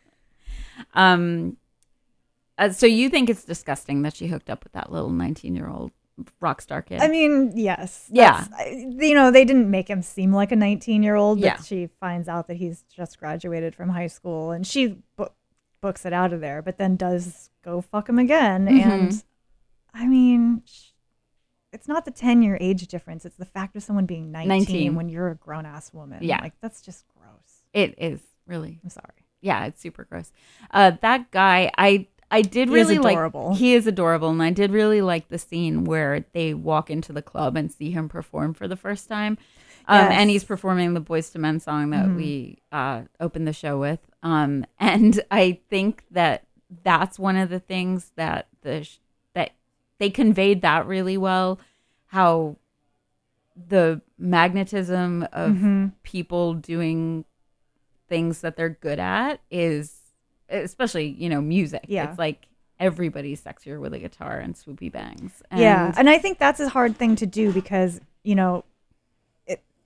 So you think it's disgusting that she hooked up with that little 19-year-old rock star kid? I mean, yes. Yeah. They didn't make him seem like a 19-year-old, but Yeah. she finds out that he's just graduated from high school, and she books it out of there, but then does go fuck him again. And I mean, it's not the 10-year age difference. It's the fact of someone being 19 when you're a grown-ass woman. Yeah. Like, that's just gross. It is, really. I'm sorry. Yeah, it's super gross. That guy, I did really like. He is adorable, and I did really like the scene where they walk into the club and see him perform for the first time. And he's performing the Boyz II Men song that we opened the show with. And I think that that's one of the things that that they conveyed that really well, how the magnetism of people doing things that they're good at is, especially, music. Yeah. It's like everybody's sexier with a guitar and swoopy bangs. And I think that's a hard thing to do because,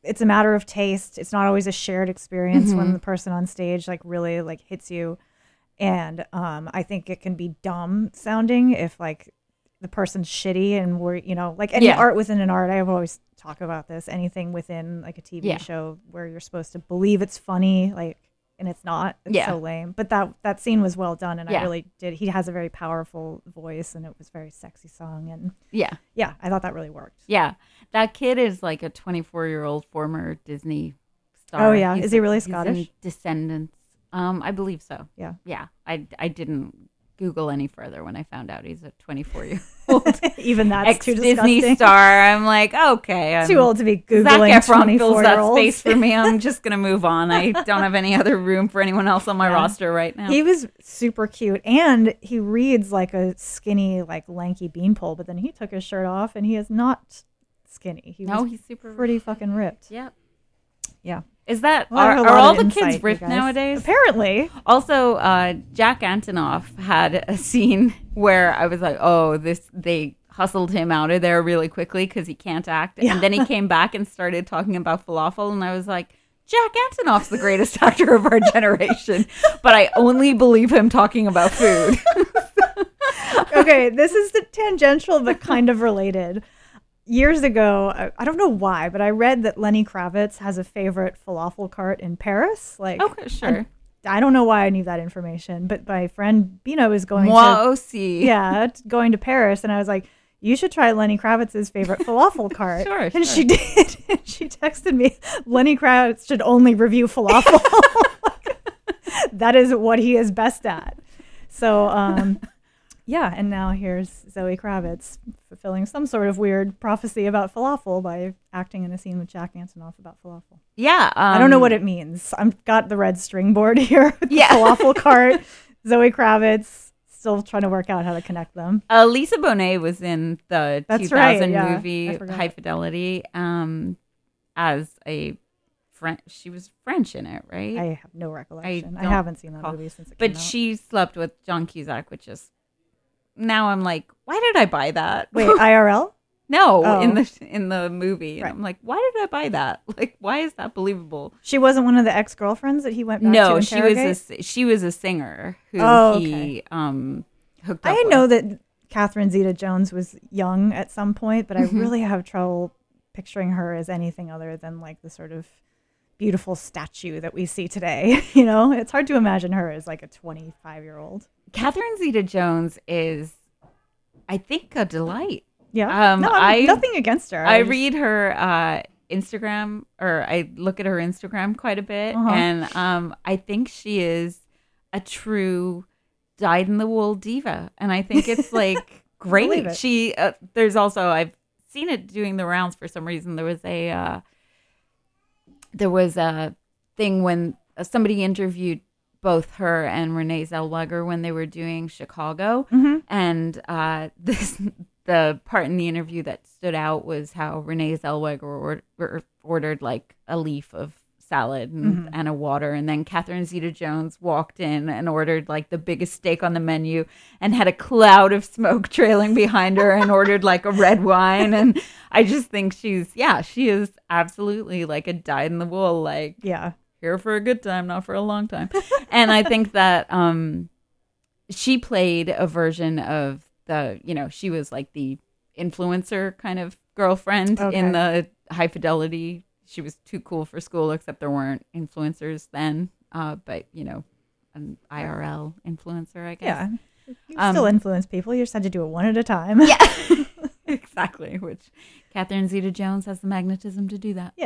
it's a matter of taste. It's not always a shared experience when the person on stage like really like hits you. And I think it can be dumb sounding if like the person's shitty and we're, you know, like any art within an art. I always talk about this. Anything within like a TV show where you're supposed to believe it's funny, like, and it's not. It's so lame. But that scene was well done, and I really did. He has a very powerful voice, and it was a very sexy song, and yeah, I thought that really worked. Yeah, that kid is like a 24-year-old former Disney star. Oh yeah, is he really he's Scottish? in Descendants. I believe so. Yeah. I didn't Google any further when I found out he's a 24-year-old Even that's too Disney disgusting. star. I'm like, okay, I'm Too old to be Zac Googling Efron fills that 24-year-olds. space for me. I'm just gonna move on. I don't have any other room for anyone else on my roster right now. He was super cute, and he reads like a skinny, like lanky beanpole. But then he took his shirt off, and he is not skinny. He's super pretty fucking ripped. Yep. Yeah. Is that Well, I have a are lot all of the insight, kids you ripped guys. nowadays? Apparently. Also, Jack Antonoff had a scene where I was like, "Oh, they hustled him out of there really quickly because he can't act." And then he came back and started talking about falafel, and I was like, "Jack Antonoff's the greatest actor of our generation," but I only believe him talking about food. Okay, this is the tangential but kind of related. Years ago, I don't know why, but I read that Lenny Kravitz has a favorite falafel cart in Paris. Like, Okay, sure. I don't know why I knew that information, but my friend Bino is going Moi to aussi. going to Paris, and I was like, you should try Lenny Kravitz's favorite falafel cart. Sure, and sure. she did. And she texted me, Lenny Kravitz should only review falafel. That is what he is best at. So, yeah, and now here's Zoe Kravitz fulfilling some sort of weird prophecy about falafel by acting in a scene with Jack Antonoff about falafel. Yeah. I don't know what it means. I've got the red string board here with the Yeah. falafel cart. Zoe Kravitz, still trying to work out how to connect them. Lisa Bonet was in the That's 2000 right, yeah. I movie forgot. High Fidelity as a French. She was French in it, right? I have no recollection. I don't haven't seen that recall. movie since it But came out. she slept with John Cusack, which is now I'm like, why did I buy that? Wait, IRL? No, Oh. in the movie, and Right. I'm like, why did I buy that? Like, why is that believable? She wasn't one of the ex-girlfriends that he went back to No, interrogate? she was a singer who Oh, he hooked up I with. know that Catherine Zeta-Jones was young at some point, but I really have trouble picturing her as anything other than like the sort of beautiful statue that we see today. You know, it's hard to imagine her as like a 25-year-old. Catherine Zeta-Jones is, I think, a delight. Yeah. No, nothing against her. I just- read her Instagram, or I look at her Instagram quite a bit, and I think she is a true dyed-in-the-wool diva, and I think it's like Believe great. it. She there's also, I've seen it doing the rounds for some reason. There was a thing when somebody interviewed both her and Renee Zellweger when they were doing Chicago, and the part in the interview that stood out was how Renee Zellweger ordered like a leaf of salad and a water, and then Catherine Zeta-Jones walked in and ordered like the biggest steak on the menu and had a cloud of smoke trailing behind her and ordered like a red wine. And I just think she is absolutely like a dyed-in-the-wool, like Yeah. here for a good time, not for a long time. And I think that she played a version of she was like the influencer kind of girlfriend in the High Fidelity. She was too cool for school, except there weren't influencers then. But, an IRL influencer, I guess. Yeah. You still influence people. You just had to do it one at a time. Yeah, exactly. Which Catherine Zeta-Jones has the magnetism to do that. Yeah.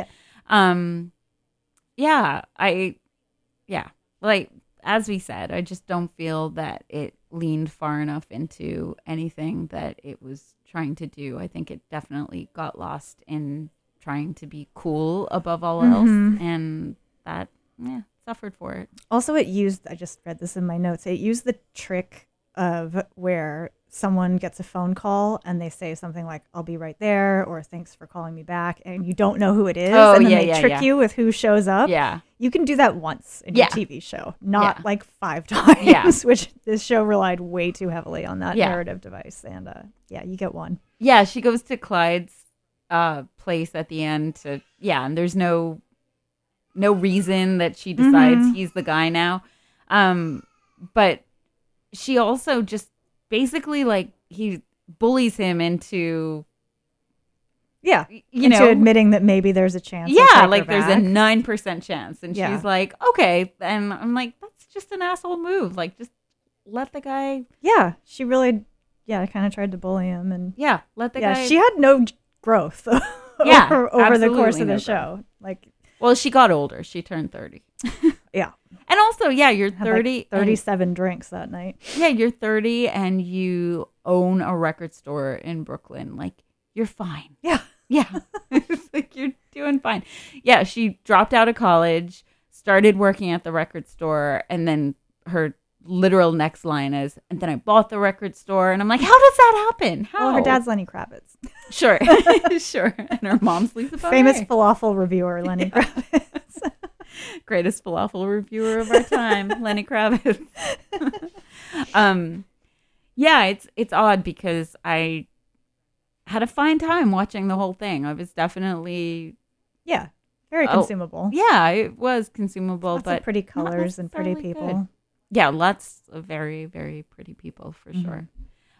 Like, as we said, I just don't feel that it leaned far enough into anything that it was trying to do. I think it definitely got lost in trying to be cool above all else, and that suffered for it. Also, I just read this in my notes, it used the trick of where someone gets a phone call and they say something like, I'll be right there, or thanks for calling me back, and you don't know who it is. Oh, and then yeah, they yeah, trick yeah. you with who shows up. Yeah. You can do that once in your Yeah. TV show, not Yeah. like 5 times, Yeah. which this show relied way too heavily on that Yeah. narrative device. And you get one. Yeah, she goes to Clyde's place at the end to and there's no reason that she decides he's the guy now. But she also just basically like he bullies him into into admitting that maybe there's a chance. Like there's a 9% chance, and she's like, okay, and I'm like, that's just an asshole move. Like, just let the guy. Yeah, she really, kind of tried to bully him, and let the guy. She had no growth. over the course of the show, like. Well, she got older. She turned 30. Yeah. And also, you're 30. Like 37 drinks that night. Yeah, you're 30 and you own a record store in Brooklyn. Like, you're fine. Yeah. Yeah. It's like, you're doing fine. Yeah, she dropped out of college, started working at the record store, and then her literal next line is, and then I bought the record store. And I'm like, how does that happen? How? Well, her dad's Lenny Kravitz. Sure. Sure. And her mom's Lisa Bonet. Famous falafel reviewer, Lenny Kravitz. Greatest falafel reviewer of our time, Lenny Kravitz. It's odd because I had a fine time watching the whole thing. I was definitely very consumable. Yeah, it was consumable, Lots of pretty colors and pretty people. Good. Yeah, lots of very, very pretty people for sure.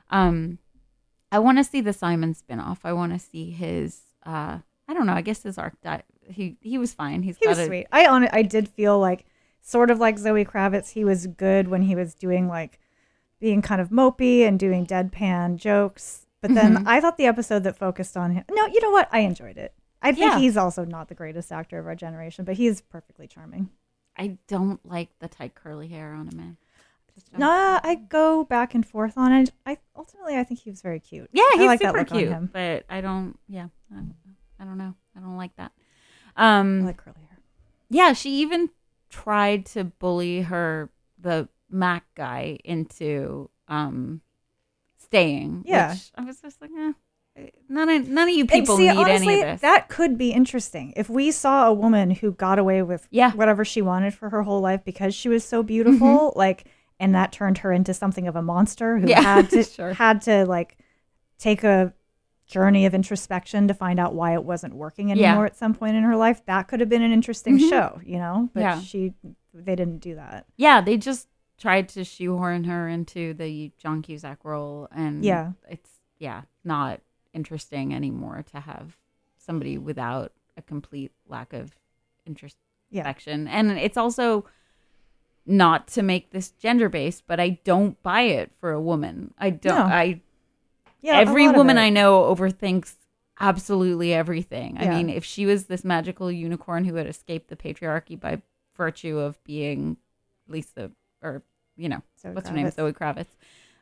I want to see the Simon spinoff. I want to see his. I don't know. I guess his arc. He was fine. He was sweet. I did feel like sort of like Zoe Kravitz. He was good when he was doing like being kind of mopey and doing deadpan jokes. But then I thought the episode that focused on him. No, you know what? I enjoyed it. I think he's also not the greatest actor of our generation, but he's perfectly charming. I don't like the tight curly hair on a man. Nah, I go back and forth on it. I think he was very cute. Yeah, he's like super that look cute. on him. But I don't. Yeah, I don't know. I don't like that. I like curly hair. Yeah, she even tried to bully the Mac guy into staying. Yeah, which I was just like, none of you people need honestly, any of this. That could be interesting if we saw a woman who got away with whatever she wanted for her whole life because she was so beautiful, like. And that turned her into something of a monster who had to like take a journey of introspection to find out why it wasn't working anymore at some point in her life. That could have been an interesting show, you know? But they didn't do that. Yeah, they just tried to shoehorn her into the John Cusack role, and it's not interesting anymore to have somebody without a complete lack of introspection. And it's also not to make this gender-based, but I don't buy it for a woman. I don't. Every woman I know overthinks absolutely everything. I mean, if she was this magical unicorn who had escaped the patriarchy by virtue of being Lisa, or what's her name, Zoe Kravitz.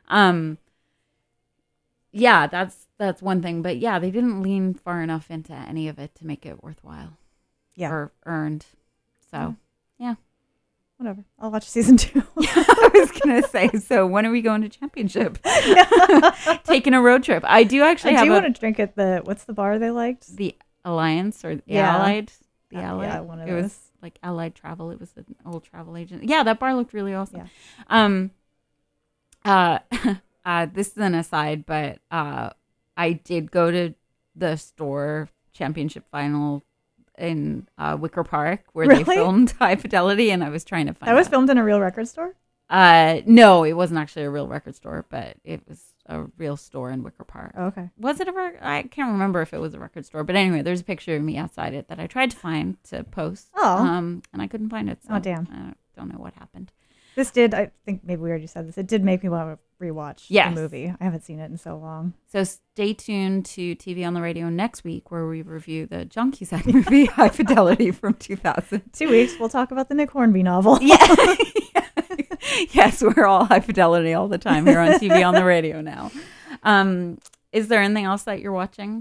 That's one thing. But they didn't lean far enough into any of it to make it worthwhile. Yeah, or earned. So whatever. I'll watch season 2. I was going to say, so when are we going to Championship? Taking a road trip. I do actually want to drink at what's the bar they liked? The Alliance or the Allied? The Allied. Yeah, one of those. It was like Allied Travel. It was an old travel agent. Yeah, that bar looked really awesome. Yeah. This is an aside, but I did go to the store Championship final in Wicker Park where they filmed High Fidelity, and I was trying to find that was filmed in a real record store. No, it wasn't actually a real record store, but it was a real store in Wicker Park. Oh, okay. Was it I can't remember if it was a record store, but anyway, there's a picture of me outside it that I tried to find to post. And I couldn't find it. So damn. I don't know what happened. This did, I think maybe we already said this, it did make me want to rewatch the movie. I haven't seen it in so long. So stay tuned to TV on the Radio next week where we review the John Cusack movie, High Fidelity from 2000. 2 weeks, we'll talk about the Nick Hornby novel. Yes, we're all High Fidelity all the time here on TV on the Radio now. Is there anything else that you're watching?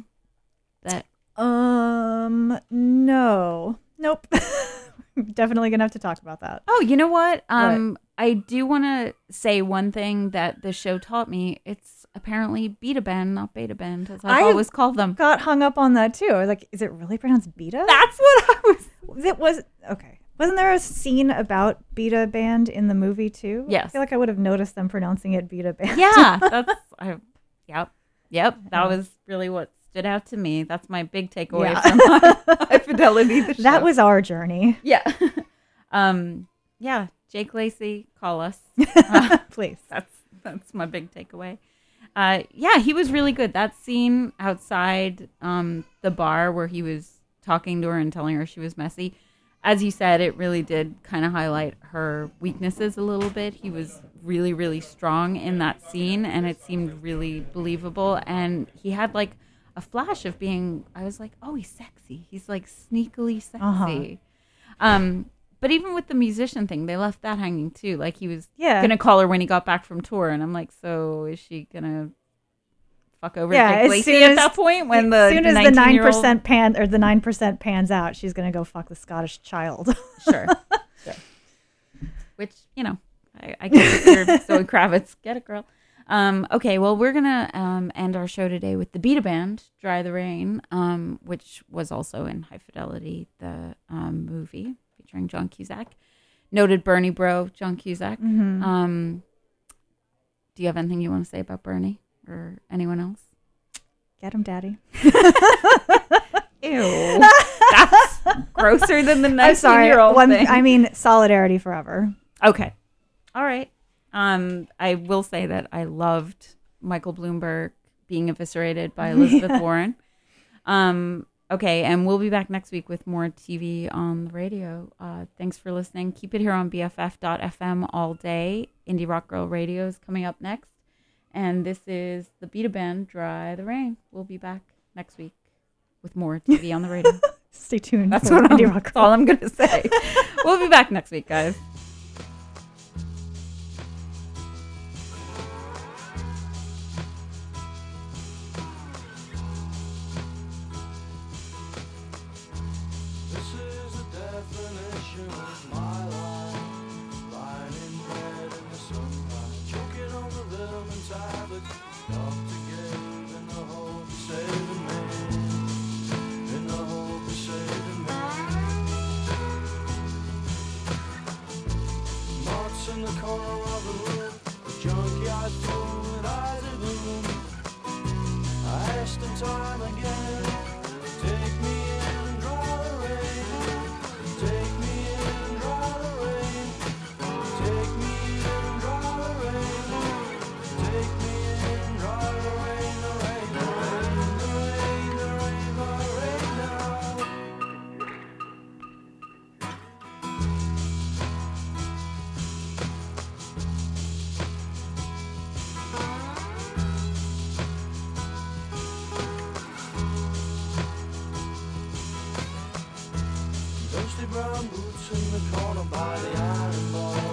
No. Nope. Definitely gonna have to talk about that. Oh, you know what? I do want to say one thing that the show taught me. It's apparently Beta Band, not Beta Band, as I've always called them. Got hung up on that too. I was like, is it really pronounced Beta? That's what I was. It was okay. Wasn't there a scene about Beta Band in the movie too? Yes. I feel like I would have noticed them pronouncing it Beta Band. Yeah, that's. Yep. That was really what stood out to me. That's my big takeaway Yeah. from High Fidelity. The show. That was our journey. yeah, yeah. Jake Lacey, call us. Please. That's my big takeaway. Yeah, he was really good. That scene outside the bar where he was talking to her and telling her she was messy. As you said, it really did kind of highlight her weaknesses a little bit. He was really, really strong in that scene, and it seemed really believable. And he had like a flash of being, I was like, oh, he's sexy. He's like sneakily sexy. But even with the musician thing, they left that hanging too. Like he was going to call her when he got back from tour. And I'm like, so is she going to fuck over Jake Lacey at that point? When as soon as the 9% pan or the 9% pans out, she's going to go fuck the Scottish child. Sure. Which, you know, I guess if you're Zoe Kravitz, get it, girl. Okay, well, we're going to end our show today with the Beta Band, Dry the Rain, which was also in High Fidelity, the movie featuring John Cusack. Noted Bernie bro, John Cusack. Do you have anything you want to say about Bernie or anyone else? Get him, daddy. Ew. That's grosser than the 19-year-old thing. I mean, solidarity forever. Okay. All right. I will say that I loved Michael Bloomberg being eviscerated by Elizabeth Warren. Okay, and we'll be back next week with more TV on the radio. Thanks for listening. Keep it here on BFF.FM all day. Indie Rock Girl Radio is coming up next. And this is the Beta Band, Dry the Rain. We'll be back next week with more TV on the radio. Stay tuned. That's all I'm going to say. We'll be back next week, guys. In the corner of the room, the junkyard full and eyes of gloom. I asked him time again, take me in and dry the rain. Take me in and dry the rain. Take me in and dry the rain. Take me in and dry the rain. The rain, the rain, the rain, the rain, the rain now. Brown boots in the corner by the iron bar.